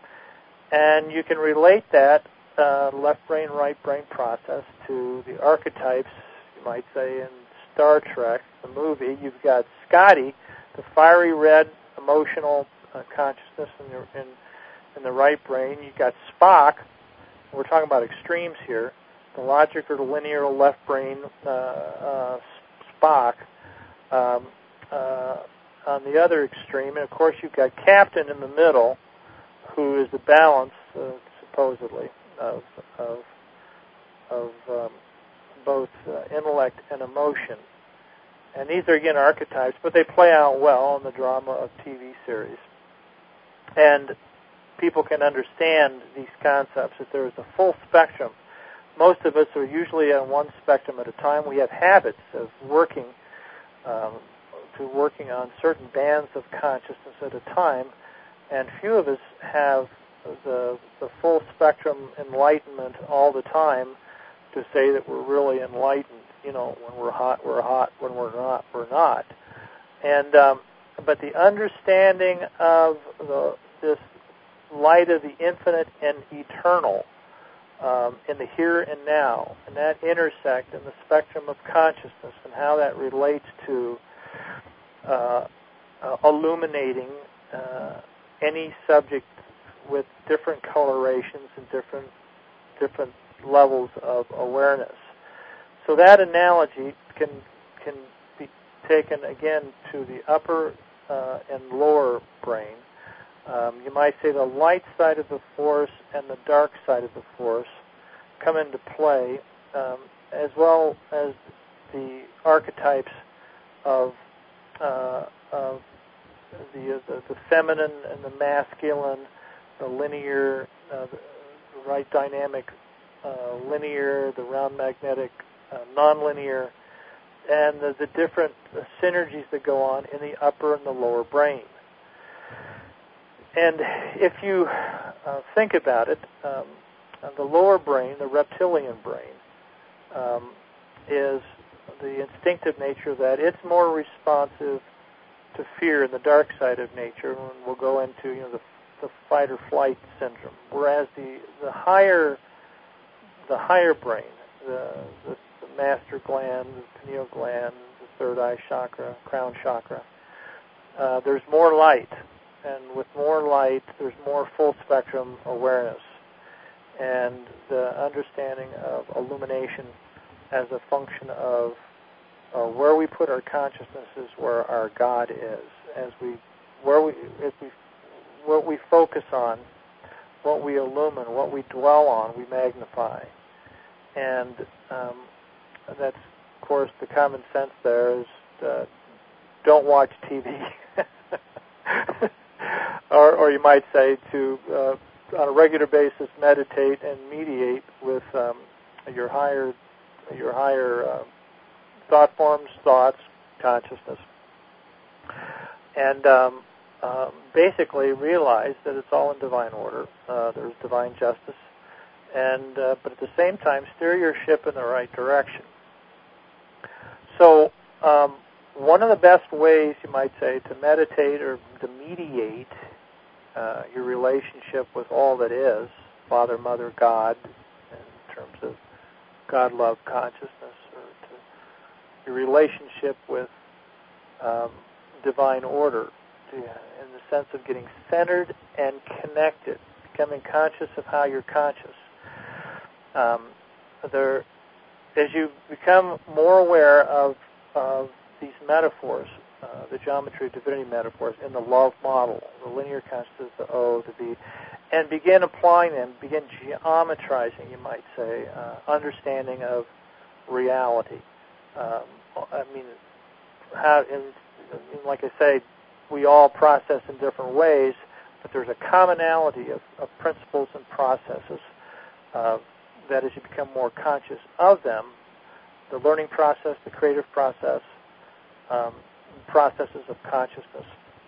And you can relate that uh, left brain, right brain process to the archetypes, you might say, in Star Trek, the movie. You've got Scotty, the fiery red emotional uh, consciousness in the, in, in the right brain. You've got Spock, we're talking about extremes here, the logic or the linear left brain uh, uh, Spock. Um, uh, on the other extreme, and of course you've got Captain in the middle, who is the balance, uh, supposedly, of of, of um, both uh, intellect and emotion. And these are, again, archetypes, but they play out well in the drama of T V series. And people can understand these concepts, that there is a full spectrum. Most of us are usually on one spectrum at a time. We have habits of working um, to working on certain bands of consciousness at a time, and few of us have the the full spectrum enlightenment all the time to say that we're really enlightened. You know, when we're hot, we're hot. When we're not, we're not. And um, but the understanding of the this light of the infinite and eternal um, in the here and now, and that intersect in the spectrum of consciousness, and how that relates to Uh, uh, illuminating uh, any subject with different colorations and different different levels of awareness. So that analogy can can be taken again to the upper uh, and lower brain. Um, you might say the light side of the force and the dark side of the force come into play, um, as well as the archetypes of Uh, of the, the the feminine and the masculine, the linear, uh, the, the right dynamic, uh, linear, the round magnetic, uh, nonlinear, and the, the different uh, synergies that go on in the upper and the lower brain. And if you uh, think about it, um, the lower brain, the reptilian brain, um, is the instinctive nature of that. It's more responsive to fear in the dark side of nature, and we'll go into, you know, the, the fight or flight syndrome. Whereas the, the higher the higher brain, the, the, the master gland, the pineal gland, the third eye chakra, crown chakra, uh, there's more light, and with more light, there's more full spectrum awareness, and the understanding of illumination as a function of uh, where we put our consciousness is where our God is. As we, where we, as we, what we focus on, what we illumine, what we dwell on, we magnify. And um, that's, of course, the common sense there is uh, don't watch T V, or, or you might say to uh, on a regular basis meditate and mediate with um, your higher your higher uh, thought forms, thoughts, consciousness, and um, um, basically realize that it's all in divine order. Uh, there's divine justice, and uh, but at the same time steer your ship in the right direction. So um, one of the best ways, you might say, to meditate or to mediate uh, your relationship with all that is, Father, Mother, God, in terms of God, love, consciousness, or to your relationship with um, divine order, to, in the sense of getting centered and connected, becoming conscious of how you're conscious. Um, there, as you become more aware of, of these metaphors, uh, the geometry of divinity metaphors in the love model, the linear consciousness, the O, the V, and begin applying them, begin geometrizing, you might say, uh, understanding of reality. Um, I mean, how, and, and like I say, we all process in different ways, but there's a commonality of, of principles and processes uh, that as you become more conscious of them, the learning process, the creative process, um, processes of consciousness,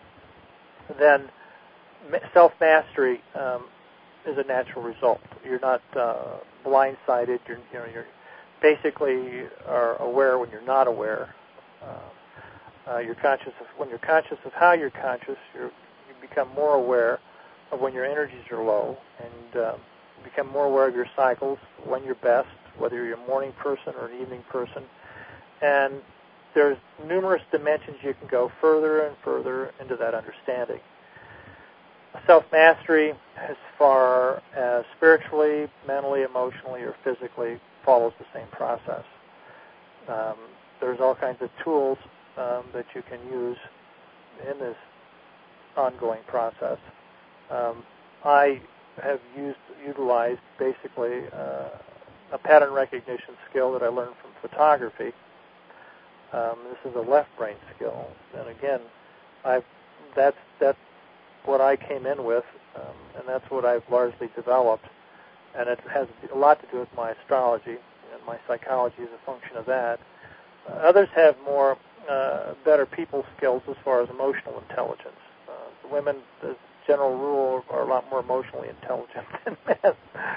then self-mastery um, is a natural result. You're not uh, blindsided. You're, you know, you're basically are aware when you're not aware. Uh, uh, you're conscious of when you're conscious of how you're conscious. You're, you become more aware of when your energies are low, and uh, you become more aware of your cycles, when you're best, whether you're a morning person or an evening person, and there's numerous dimensions you can go further and further into that understanding. Self-mastery, as far as spiritually, mentally, emotionally, or physically, follows the same process. Um, there's all kinds of tools um, that you can use in this ongoing process. Um, I have used, utilized basically uh, a pattern recognition skill that I learned from photography. Um, this is a left brain skill, and again, I've that's that's what I came in with, um, and that's what I've largely developed, and it has a lot to do with my astrology, and my psychology is a function of that. Uh, others have more, uh, better people skills as far as emotional intelligence. Uh, the women, as a general rule, are a lot more emotionally intelligent than men.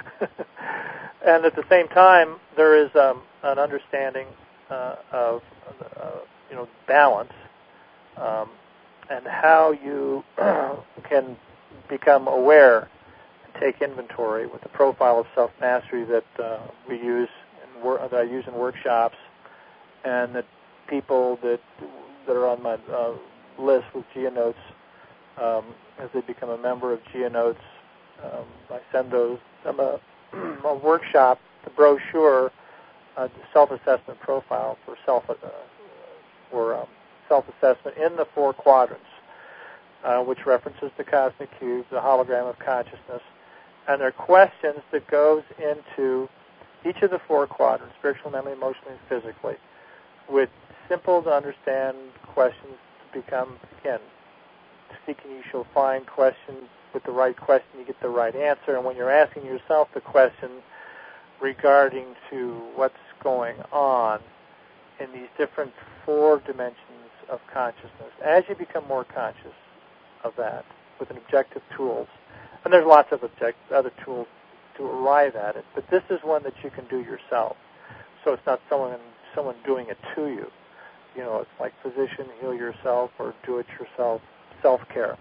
And at the same time, there is um, an understanding uh, of, uh, you know, balance, um, and how you can become aware and take inventory with the profile of self-mastery that uh, we use in wor- that I use in workshops, and that people that that are on my uh, list with GeoNotes, um, as they become a member of GeoNotes, um, I send those them a, a workshop, the brochure, uh, the self-assessment profile for self uh, for um, self-assessment in the four quadrants, uh, which references the cosmic cube, the hologram of consciousness, and there are questions that goes into each of the four quadrants, spiritual, mentally, emotionally, and physically, with simple to understand questions to become, again, seeking you shall find questions. With the right question, you get the right answer, and when you're asking yourself the question regarding to what's going on in these different four dimensions of consciousness, as you become more conscious of that with an objective tools, and there's lots of object, other tools to arrive at it, but this is one that you can do yourself. So it's not someone someone doing it to you. You know, it's like physician, heal yourself, or do it yourself, self-care.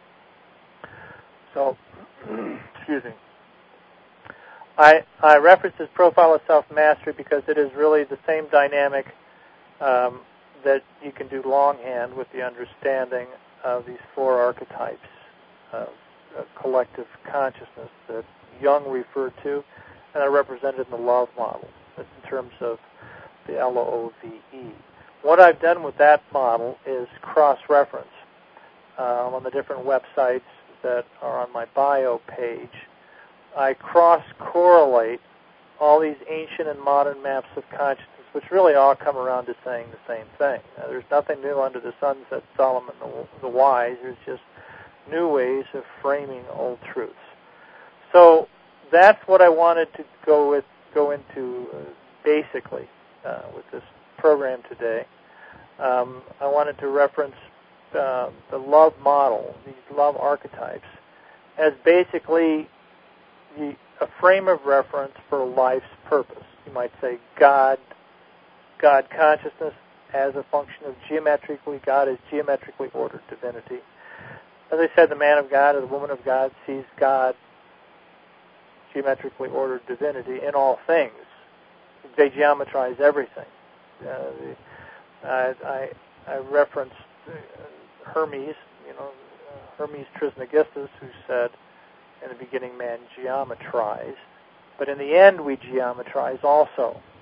So, excuse me. I, I reference this profile of self-mastery because it is really the same dynamic um, that you can do longhand with the understanding of these four archetypes of, of collective consciousness that Jung referred to and are represented in the love model. That's in terms of the L O O V E. What I've done with that model is cross-reference um, on the different websites that are on my bio page. I cross-correlate all these ancient and modern maps of consciousness, which really all come around to saying the same thing. Now, there's nothing new under the sun, said Solomon the, the Wise. There's just new ways of framing old truths. So that's what I wanted to go with, go into uh, basically uh, with this program today. Um, I wanted to reference uh, the love model, these love archetypes, as basically the, a frame of reference for life's purpose. You might say God, God consciousness as a function of geometrically, God is geometrically ordered divinity. As I said, the man of God or the woman of God sees God, geometrically ordered divinity, in all things. They geometrize everything. Uh, the, I, I, I referenced Hermes, you know, Hermes Trismegistus, who said, in the beginning man geometrized, but in the end we geometrize also.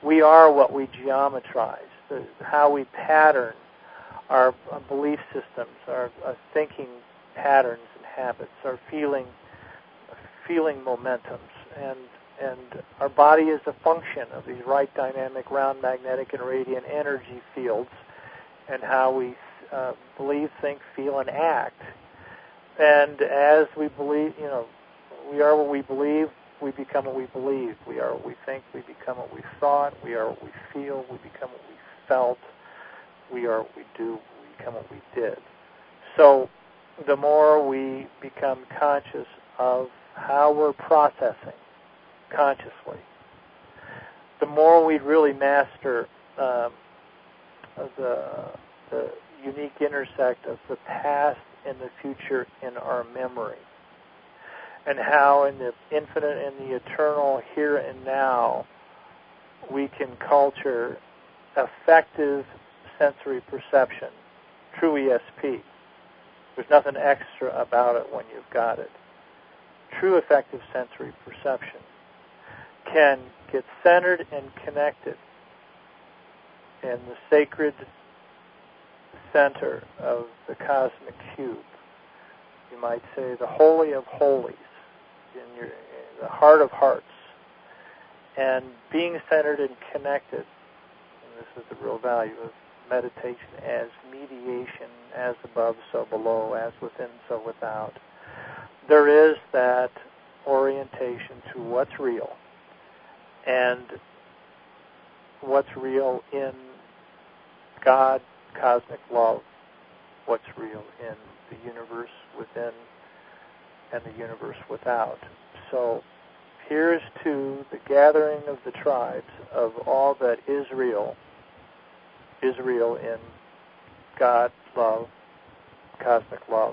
we are what we geometrize, the, how we pattern our, our belief systems, our, our thinking patterns and habits, our feeling feeling momentums, and and our body is a function of these right dynamic, round, magnetic, and radiant energy fields, and how we uh, believe, think, feel, and act. And as we believe, you know, we are what we believe, we become what we believe. We are what we think, we become what we thought. We are what we feel, we become what we felt. We are what we do, we become what we did. So the more we become conscious of how we're processing consciously, the more we really master um, the, the unique intersect of the past and the future in our memory, and how in the infinite and the eternal here and now we can culture effective sensory perception, true E S P. There's nothing extra about it when you've got it. True effective sensory perception can get centered and connected in the sacred center of the cosmic cube. You might say the holy of holies, in your in the heart of hearts, and being centered and connected. And this is the real value of meditation as mediation, as above, so below, as within, so without. There is that orientation to what's real, and what's real in God, cosmic love, what's real in the universe within and the universe without. So here's to the gathering of the tribes of all that is real, is real in God, love, cosmic love.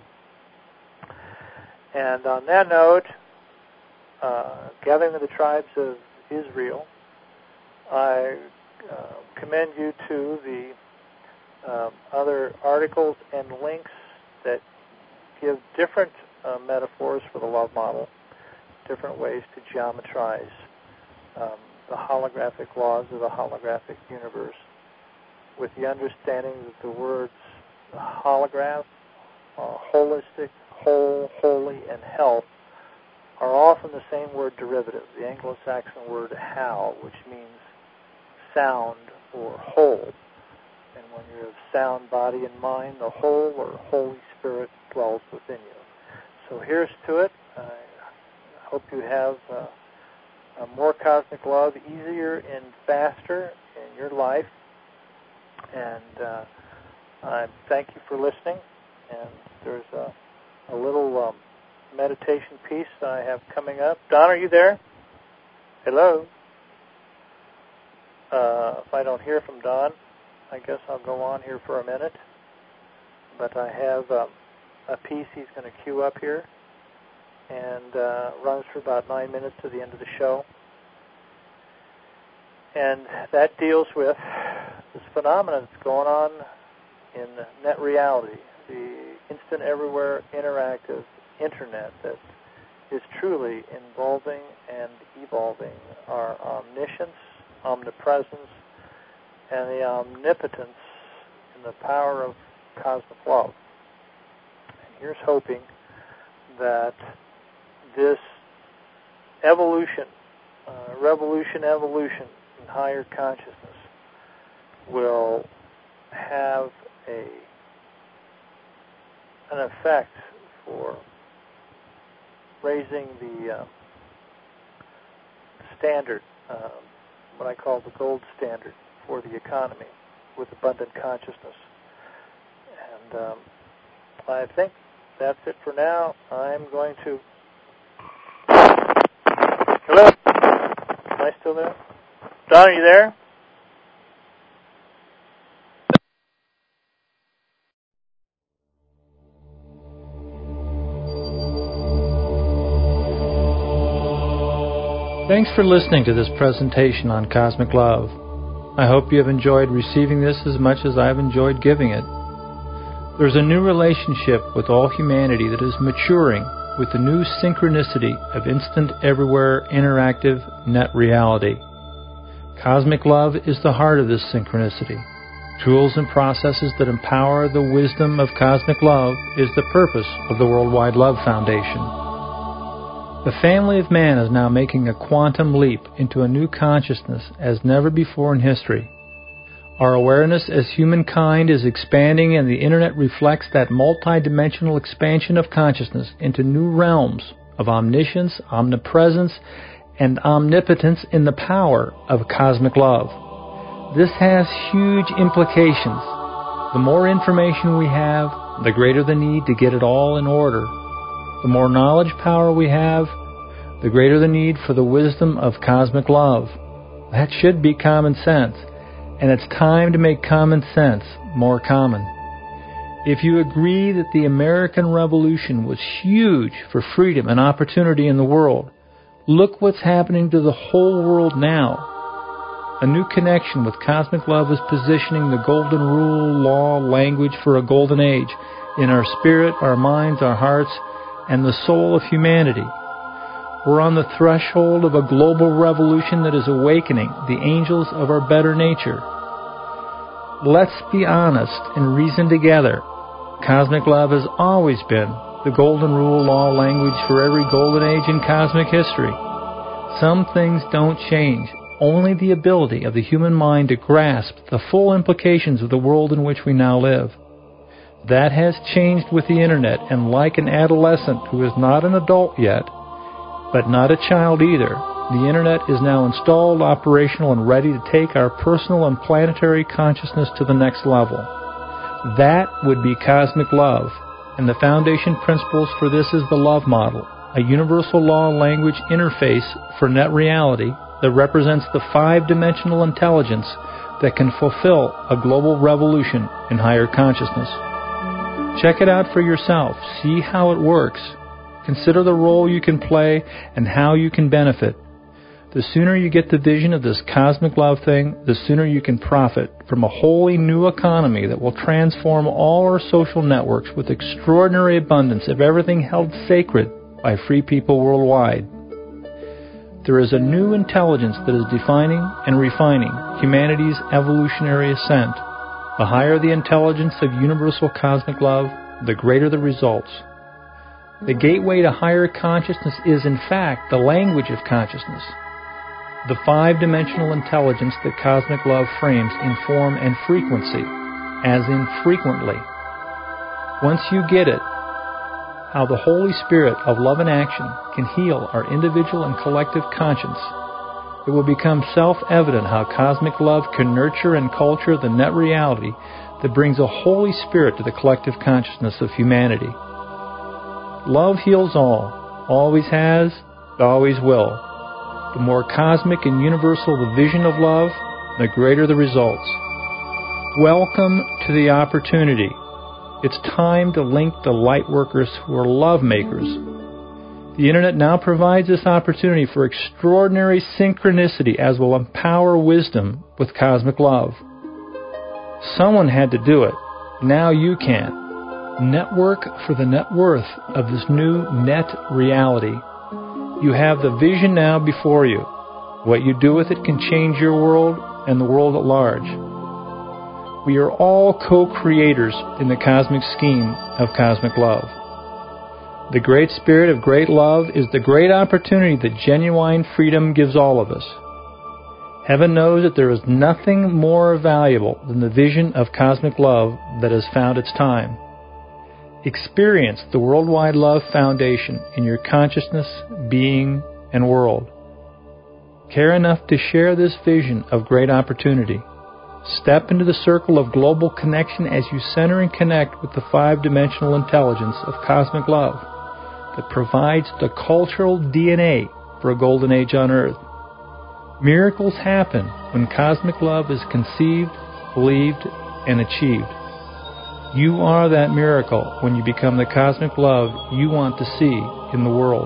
And on that note, uh, gathering of the tribes of Israel, I uh, commend you to the um, other articles and links that give different uh, metaphors for the love model, different ways to geometrize um, the holographic laws of the holographic universe, with the understanding that the words holograph, uh, holistic, whole, holy, and health are all from the same word derivative, the Anglo-Saxon word hal, which means sound or whole. And when you're of sound body and mind, the whole or Holy Spirit dwells within you. So here's to it. I hope you have uh, a more cosmic love, easier and faster in your life. And uh, I thank you for listening. And there's a, a little um, meditation piece that I have coming up. Don, are you there? Hello? Uh, if I don't hear from Don, I guess I'll go on here for a minute. But I have um, a piece he's going to cue up here, and uh, runs for about nine minutes to the end of the show. And that deals with this phenomenon that's going on in net reality, the instant, everywhere, interactive internet that is truly involving and evolving our omniscience, omnipresence, and the omnipotence and the power of cosmic love. And here's hoping that this evolution, uh, revolution, evolution in higher consciousness will have a an effect for raising the uh, standard, uh, what I call the gold standard for the economy with abundant consciousness. And um, I think that's it for now. I'm going to... Hello? Am I still there? Don, are you there? Thanks for listening to this presentation on Cosmic Love. I hope you have enjoyed receiving this as much as I've enjoyed giving it. There's a new relationship with all humanity that is maturing with the new synchronicity of instant, everywhere, interactive net reality. Cosmic love is the heart of this synchronicity. Tools and processes that empower the wisdom of cosmic love is the purpose of the Worldwide Love Foundation. The family of man is now making a quantum leap into a new consciousness as never before in history. Our awareness as humankind is expanding, and the Internet reflects that multidimensional expansion of consciousness into new realms of omniscience, omnipresence, and omnipotence in the power of cosmic love. This has huge implications. The more information we have, the greater the need to get it all in order. The more knowledge power we have, the greater the need for the wisdom of cosmic love. That should be common sense, and it's time to make common sense more common. If you agree that the American Revolution was huge for freedom and opportunity in the world, look what's happening to the whole world now. A new connection with cosmic love is positioning the golden rule, law, language for a golden age in our spirit, our minds, our hearts, and the soul of humanity. We're on the threshold of a global revolution that is awakening the angels of our better nature. Let's be honest and reason together. Cosmic love has always been the golden rule, law, language for every golden age in cosmic history. Some things don't change. Only the ability of the human mind to grasp the full implications of the world in which we now live. That has changed with the Internet, and like an adolescent who is not an adult yet, but not a child either, the Internet is now installed, operational, and ready to take our personal and planetary consciousness to the next level. That would be cosmic love, and the foundation principles for this is the love model, a universal law language interface for net reality that represents the five-dimensional intelligence that can fulfill a global revolution in higher consciousness. Check it out for yourself. See how it works. Consider the role you can play and how you can benefit. The sooner you get the vision of this cosmic love thing, the sooner you can profit from a wholly new economy that will transform all our social networks with extraordinary abundance of everything held sacred by free people worldwide. There is a new intelligence that is defining and refining humanity's evolutionary ascent. The higher the intelligence of universal cosmic love, the greater the results. The gateway to higher consciousness is, in fact, the language of consciousness. The five-dimensional intelligence that cosmic love frames in form and frequency, as in frequently. Once you get it, how the Holy Spirit of love and action can heal our individual and collective conscience, it will become self-evident how cosmic love can nurture and culture the net reality that brings a Holy Spirit to the collective consciousness of humanity. Love heals all, always has, always will. The more cosmic and universal the vision of love, the greater the results. Welcome to the opportunity. It's time to link the light workers who are love makers. The Internet now provides this opportunity for extraordinary synchronicity as will empower wisdom with cosmic love. Someone had to do it. Now you can. Network for the net worth of this new net reality. You have the vision now before you. What you do with it can change your world and the world at large. We are all co-creators in the cosmic scheme of cosmic love. The great spirit of great love is the great opportunity that genuine freedom gives all of us. Heaven knows that there is nothing more valuable than the vision of cosmic love that has found its time. Experience the Worldwide Love Foundation in your consciousness, being, and world. Care enough to share this vision of great opportunity. Step into the circle of global connection as you center and connect with the five-dimensional intelligence of cosmic love that provides the cultural D N A for a golden age on Earth. Miracles happen when cosmic love is conceived, believed, and achieved. You are that miracle when you become the cosmic love you want to see in the world.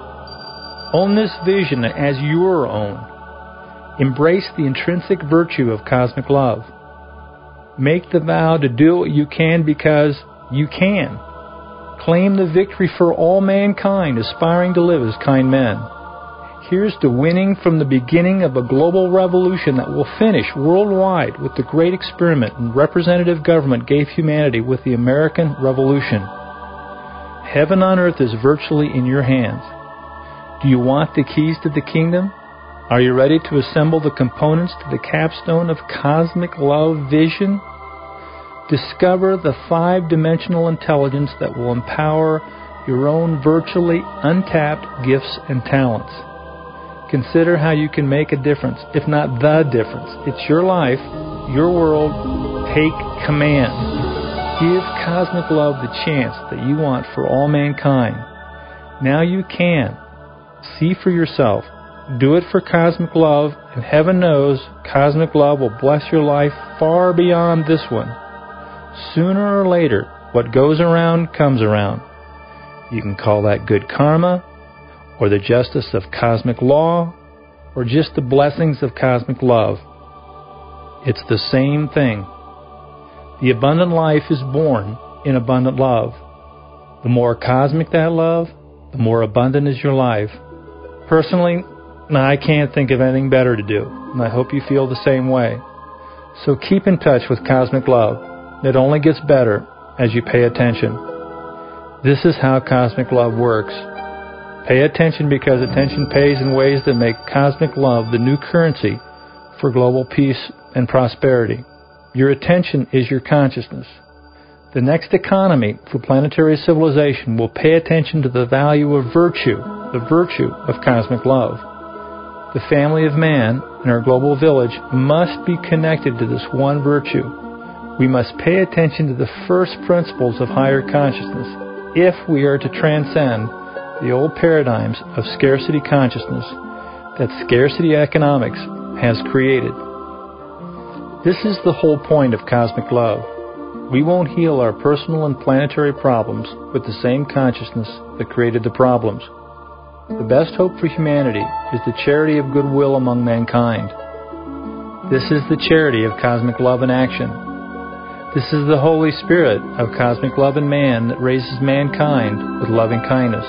Own this vision as your own. Embrace the intrinsic virtue of cosmic love. Make the vow to do what you can because you can. Claim the victory for all mankind aspiring to live as kind men. Here's to winning from the beginning of a global revolution that will finish worldwide with the great experiment and representative government gave humanity with the American Revolution. Heaven on earth is virtually in your hands. Do you want the keys to the kingdom? Are you ready to assemble the components to the capstone of cosmic love vision? Discover the five-dimensional intelligence that will empower your own virtually untapped gifts and talents. Consider how you can make a difference, if not the difference. It's your life, your world. Take command. Give cosmic love the chance that you want for all mankind. Now you can. See for yourself. Do it for cosmic love, and heaven knows cosmic love will bless your life far beyond this one. Sooner or later, what goes around comes around. You can call that good karma, or the justice of cosmic law, or just the blessings of cosmic love. It's the same thing. The abundant life is born in abundant love. The more cosmic that love, the more abundant is your life. Personally, I can't think of anything better to do, and I hope you feel the same way. So keep in touch with cosmic love. It only gets better as you pay attention. This is how cosmic love works. Pay attention because attention pays in ways that make cosmic love the new currency for global peace and prosperity. Your attention is your consciousness. The next economy for planetary civilization will pay attention to the value of virtue, the virtue of cosmic love. The family of man and our global village must be connected to this one virtue. We must pay attention to the first principles of higher consciousness if we are to transcend the old paradigms of scarcity consciousness that scarcity economics has created. This is the whole point of cosmic love. We won't heal our personal and planetary problems with the same consciousness that created the problems. The best hope for humanity is the charity of goodwill among mankind. This is the charity of cosmic love in action. This is the Holy Spirit of cosmic love in man that raises mankind with loving kindness.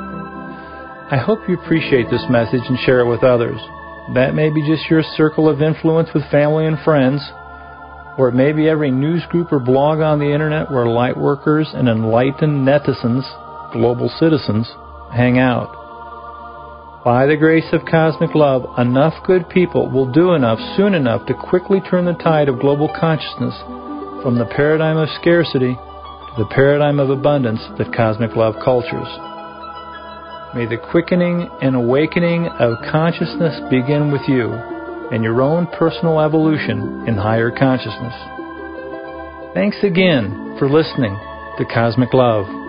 I hope you appreciate this message and share it with others. That may be just your circle of influence with family and friends, or it may be every news group or blog on the internet where light workers and enlightened netizens, global citizens, hang out. By the grace of cosmic love, enough good people will do enough soon enough to quickly turn the tide of global consciousness from the paradigm of scarcity to the paradigm of abundance that cosmic love cultures. May the quickening and awakening of consciousness begin with you and your own personal evolution in higher consciousness. Thanks again for listening to Cosmic Love.